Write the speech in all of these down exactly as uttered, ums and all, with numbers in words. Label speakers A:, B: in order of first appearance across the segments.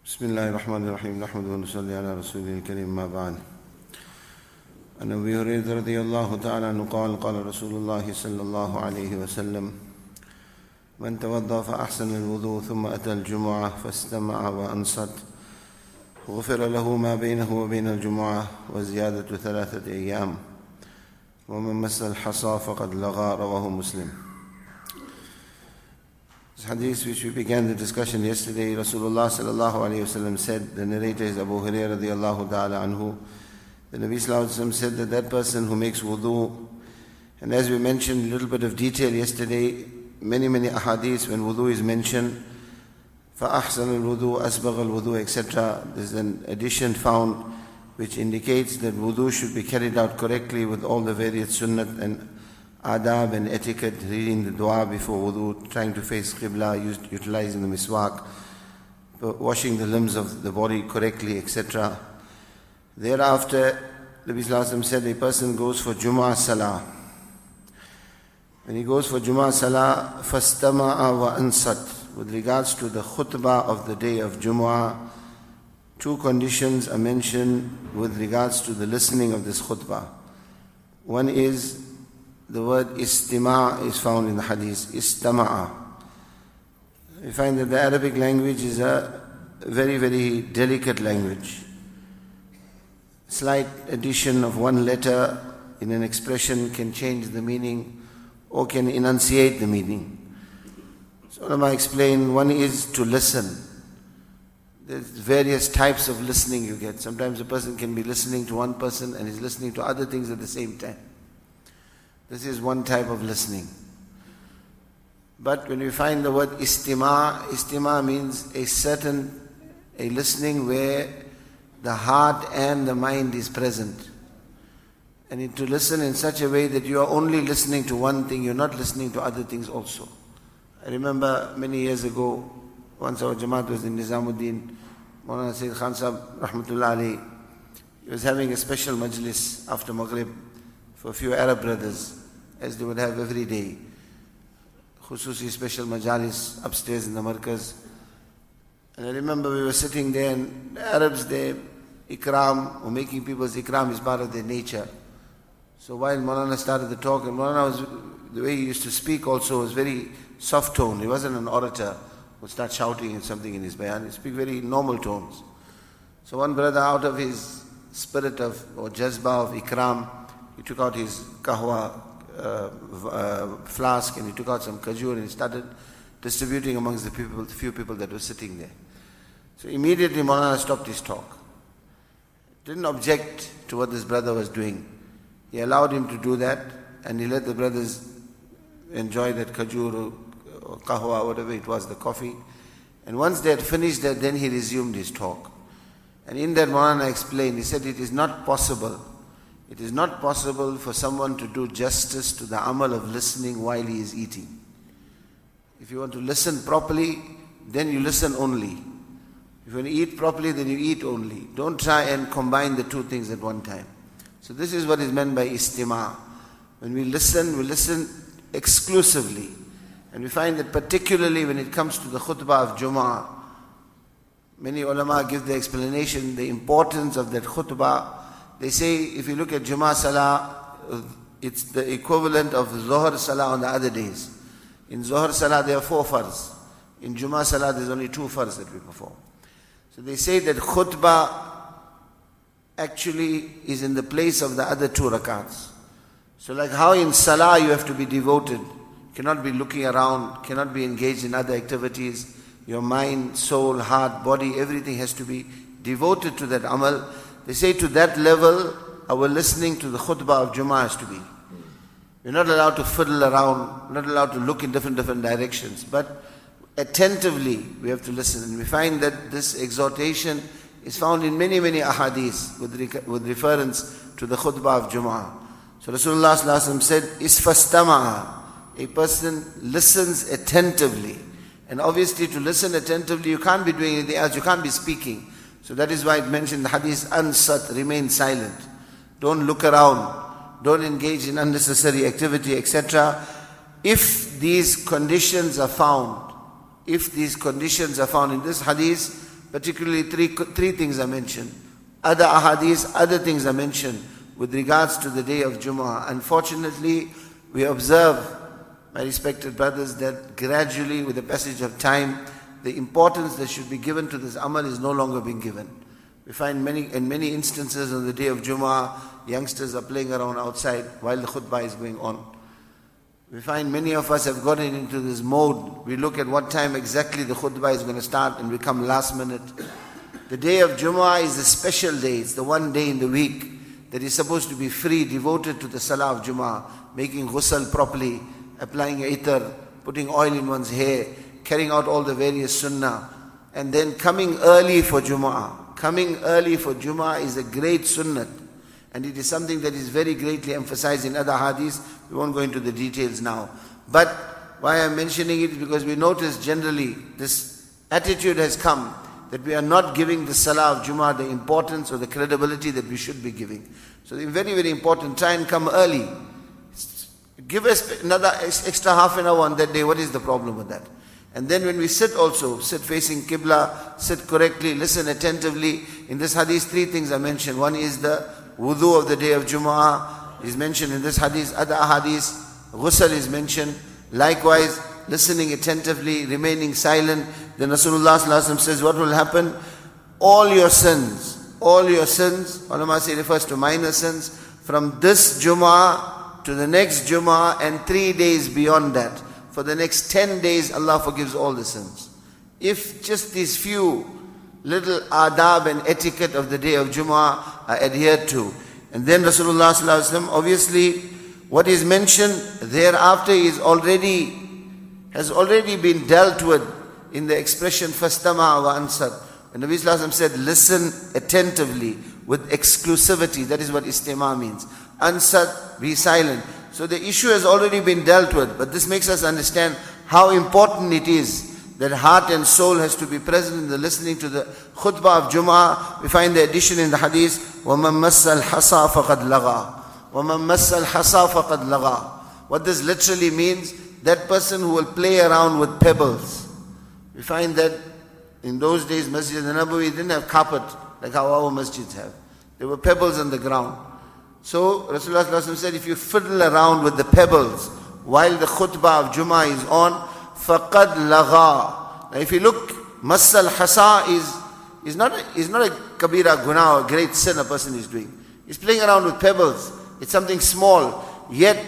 A: بسم الله الرحمن الرحيم نحمده ونصلي على رسوله الكريم ما بعد. عن أبي هريرة رضي الله تعالى عنه قال قال رسول الله صلى الله عليه وسلم من توضأ فأحسن الوضوء ثم أتى الجمعة فاستمع وأنصت غفر له ما بينه وبين الجمعة وزيادة ثلاثة أيام ومن مس الحصى فقد لغى. رواه Muslim. This hadith which we began the discussion yesterday, Rasulullah sallallahu alayhi wasallam said, the narrator is Abu Hurairah radiyallahu ta'ala anhu, the Nabi sallallahu alayhi wasallam said that that person who makes wudu, and as we mentioned a little bit of detail yesterday, many many ahadith when wudu is mentioned, فَأَحْسَنَ الْوُضُوء أَسْبَغَ الْوُضُوء et cetera. There's an addition found which indicates that wudu should be carried out correctly with all the various sunnat and adab and etiquette, reading the dua before wudu, trying to face qibla, utilizing the miswak, washing the limbs of the body correctly, et cetera. Thereafter, the Nabi Sallallahu Alaihi Wasallam said a person goes for Jumu'ah Salah. When he goes for Jumu'ah Salah, فَاسْتَمَعَ وَأَنْصَتْ. With regards to the khutbah of the day of Jumu'ah, two conditions are mentioned with regards to the listening of this khutbah. One is the word istima' is found in the hadith, istama'a. We find that the Arabic language is a very, very delicate language. Slight addition of one letter in an expression can change the meaning or can enunciate the meaning. So ulama explain, one is to listen. There's various types of listening you get. Sometimes a person can be listening to one person and is listening to other things at the same time. This is one type of listening. But when we find the word istima', istima' means a certain, a listening where the heart and the mind is present. And to listen in such a way that you are only listening to one thing, you're not listening to other things also. I remember many years ago, once our Jamaat was in Nizamuddin, Maulana Sayyid Khan Sahib, Rahmatullah Ali, he was having a special majlis after Maghrib for a few Arab brothers, as they would have every day. Khususi special majalis upstairs in the markaz. And I remember we were sitting there, and the Arabs there, ikram, or making people's ikram is part of their nature. So while Maulana started the talk, and Maulana was, the way he used to speak also was very soft tone. He wasn't an orator who would start shouting and something in his bayan. He speak very normal tones. So one brother, out of his spirit of, or jazba of ikram, he took out his kahwa uh, uh, flask and he took out some kajur and he started distributing amongst the people, the few people that were sitting there. So immediately Maulana stopped his talk. Didn't object to what this brother was doing. He allowed him to do that and he let the brothers enjoy that kajur or, or kahwa, whatever it was, the coffee. And once they had finished that, then he resumed his talk. And in that Maulana explained, he said it is not possible It is not possible for someone to do justice to the amal of listening while he is eating. If you want to listen properly, then you listen only. If you want to eat properly, then you eat only. Don't try and combine the two things at one time. So this is what is meant by istima'. When we listen, we listen exclusively. And we find that particularly when it comes to the khutbah of Jumu'ah, many ulama give the explanation, the importance of that khutbah. They say, if you look at Jumu'ah Salah, it's the equivalent of Zohar Salah on the other days. In Zohar Salah, there are four farz. In Jumu'ah Salah, there's only two farz that we perform. So they say that khutbah actually is in the place of the other two rakats. So like how in Salah you have to be devoted, cannot be looking around, cannot be engaged in other activities. Your mind, soul, heart, body, everything has to be devoted to that amal. They say to that level, our listening to the khutbah of Jummah has to be. We're not allowed to fiddle around, we're not allowed to look in different different directions, but attentively we have to listen. And we find that this exhortation is found in many, many ahadith with, rec- with reference to the khutbah of Jummah. So Rasulullah sallallahu alaihi wasallam said, Isfastama'a. A person listens attentively. And obviously to listen attentively, you can't be doing anything else, you can't be speaking. So that is why it mentioned the hadith, ansat, remain silent. Don't look around. Don't engage in unnecessary activity, et cetera. If these conditions are found, if these conditions are found in this hadith, particularly three, three things are mentioned. Other ahadith, other things are mentioned with regards to the day of Jumu'ah. Unfortunately, we observe, my respected brothers, that gradually with the passage of time, the importance that should be given to this amal is no longer being given. We find many, in many instances on the day of Jumu'ah, youngsters are playing around outside while the khutbah is going on. We find many of us have gotten into this mode. We look at what time exactly the khutbah is going to start and we come last minute. The day of Jumu'ah is a special day. It's the one day in the week that is supposed to be free, devoted to the salah of Jumu'ah, making ghusl properly, applying itar, putting oil in one's hair, carrying out all the various sunnah, and then coming early for Jumu'ah. Coming early for Jumu'ah is a great sunnah, and it is something that is very greatly emphasized in other hadiths. We won't go into the details now. But why I'm mentioning it is because we notice generally this attitude has come that we are not giving the salah of Jumu'ah the importance or the credibility that we should be giving. So it's very, very important. Try and come early. Give us another extra half an hour on that day. What is the problem with that? And then when we sit also, sit facing Qibla, sit correctly, listen attentively. In this hadith, three things are mentioned. One is the wudu of the day of Jumu'ah is mentioned in this hadith. Other hadith, ghusl is mentioned. Likewise, listening attentively, remaining silent. Then Rasulullah sallallahu alaihi wasallam says, what will happen? All your sins, all your sins, ulama say refers to minor sins, from this Jumu'ah to the next Jumu'ah and three days beyond that. For the next ten days, Allah forgives all the sins. If just these few little adab and etiquette of the day of Jumu'ah are adhered to. And then Rasulullah sallallahu alaihi wasallam, obviously, what is mentioned thereafter is already, has already been dealt with in the expression fastama wa ansar. And Nabi sallallahu alaihi wasallam said, listen attentively with exclusivity. That is what istima means. Ansar, be silent. So the issue has already been dealt with, but this makes us understand how important it is that heart and soul has to be present in the listening to the khutbah of Jumu'ah. We find the addition in the hadith, وَمَن مَسَّ الْحَصَى فَقَدْ لَغَى وَمَن مَسَّ الْحَصَى فَقَدْ لَغَى. What this literally means, that person who will play around with pebbles. We find that in those days, Masjid al-Nabawi didn't have carpet like how our masjids have. There were pebbles on the ground. So Rasulullah sallallahu alaihi wasallam said, if you fiddle around with the pebbles while the khutbah of Jumu'ah is on, faqad lagha. Now if you look, massal hasa is is not a, is not a kabira guna or great sin a person is doing. He's playing around with pebbles. It's something small. Yet,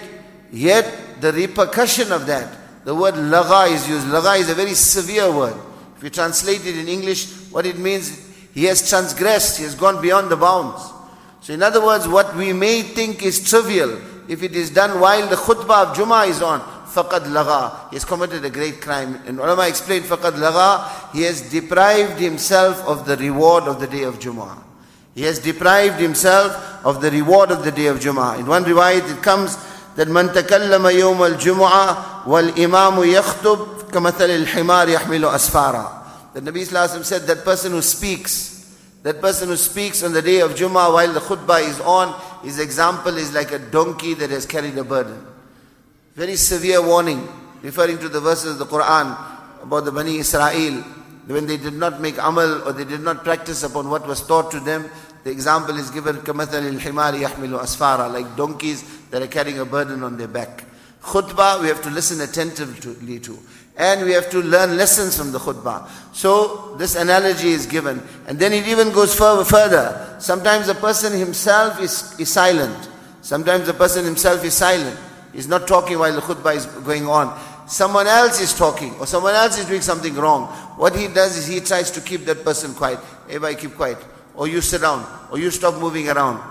A: yet the repercussion of that, the word lagha is used. Lagha is a very severe word. If you translate it in English, what it means, he has transgressed, he has gone beyond the bounds. So in other words, what we may think is trivial, if it is done while the khutbah of Jumu'ah is on, faqad lagha, he has committed a great crime. And ulama explained, faqad lagha, he has deprived himself of the reward of the day of Jumu'ah. He has deprived himself of the reward of the day of Jumu'ah. In one riwayat it comes that man takallama yawm al-Jumu'ah wal imamu yakhtub kamathal al-himar yahmilu asfara. The Nabi sallallahu alaihi wasallam said that person who speaks, that person who speaks on the day of Jumu'ah while the khutbah is on, his example is like a donkey that has carried a burden. Very severe warning, referring to the verses of the Quran about the Bani Israel. When they did not make amal or they did not practice upon what was taught to them, the example is given, كَمَثَلِ الْحِمَارِ يَحْمِلُ أَسْفَارًا, like donkeys that are carrying a burden on their back. Khutbah, we have to listen attentively to. And we have to learn lessons from the khutbah. So this analogy is given. And then it even goes further. further. Sometimes a person himself is, is silent. Sometimes the person himself is silent. He's not talking while the khutbah is going on. Someone else is talking or someone else is doing something wrong. What he does is he tries to keep that person quiet. Everybody keep quiet. Or you sit down. Or you stop moving around.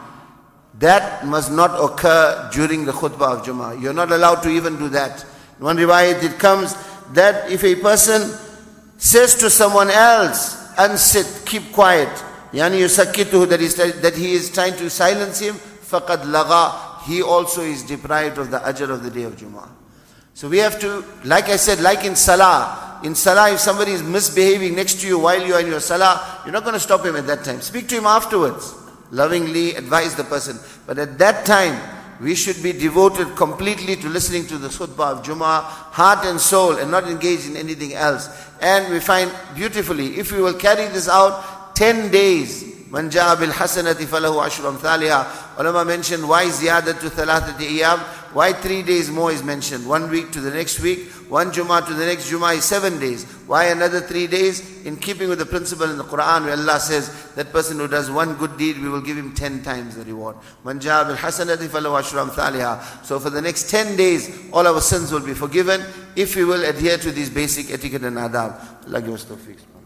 A: That must not occur during the khutbah of Jumu'ah. You're not allowed to even do that. In one riwayat it comes that if a person says to someone else, unsit, keep quiet, yani yusakkituhu, that is that he is trying to silence him, faqad lagha, he also is deprived of the ajr of the day of Jumu'ah. So we have to, like I said, like in salah, in salah if somebody is misbehaving next to you while you are in your salah, you're not going to stop him at that time. Speak to him afterwards. Lovingly advise the person. But at that time, we should be devoted completely to listening to the khutbah of Jummah, heart and soul, and not engage in anything else. And we find beautifully, if we will carry this out ten days, Man jaa bil hasanati falahu ashru amthaliha. Ulama mentioned why ziyadat to thalathati iyam, why three days more is mentioned. One week to the next week, one Jummah to the next Jummah is seven days. Why another three days? In keeping with the principle in the Quran where Allah says, that person who does one good deed, we will give him ten times the reward. Man jaa bil hasanati falahu ashru amthaliha. So for the next ten days, all our sins will be forgiven if we will adhere to these basic etiquette and adab. Allah give us tawfiq.